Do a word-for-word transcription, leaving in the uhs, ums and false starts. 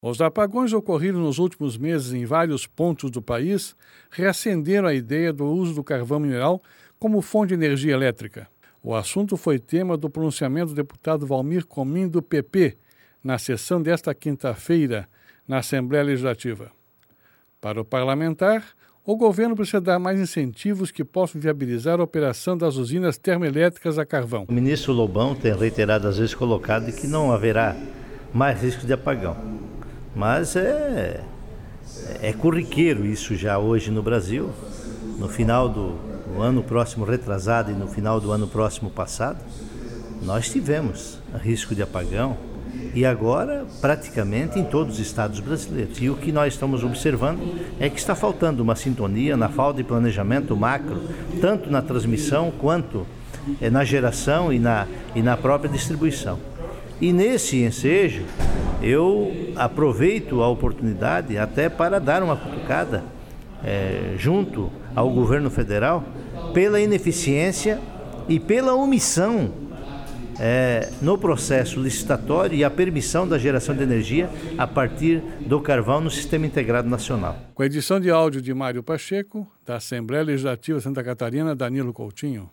Os apagões ocorridos nos últimos meses em vários pontos do país reacenderam a ideia do uso do carvão mineral como fonte de energia elétrica. O assunto foi tema do pronunciamento do deputado Valmir Comin, do P P, na sessão desta quinta-feira, na Assembleia Legislativa. Para o parlamentar, o governo precisa dar mais incentivos que possam viabilizar a operação das usinas termoelétricas a carvão. O ministro Lobão tem reiteradas vezes colocado que não haverá mais risco de apagão. Mas é, é corriqueiro isso já hoje no Brasil. No final do, do ano próximo retrasado e no final do ano próximo passado, nós tivemos risco de apagão e agora praticamente em todos os estados brasileiros. E o que nós estamos observando é que está faltando uma sintonia na falta de planejamento macro, tanto na transmissão quanto é, na geração e na, e na própria distribuição. E nesse ensejo, eu aproveito a oportunidade até para dar uma cutucada é, junto ao governo federal pela ineficiência e pela omissão é, no processo licitatório e a permissão da geração de energia a partir do carvão no Sistema Integrado Nacional. Com a edição de áudio de Mário Pacheco, da Assembleia Legislativa Santa Catarina, Danilo Coutinho.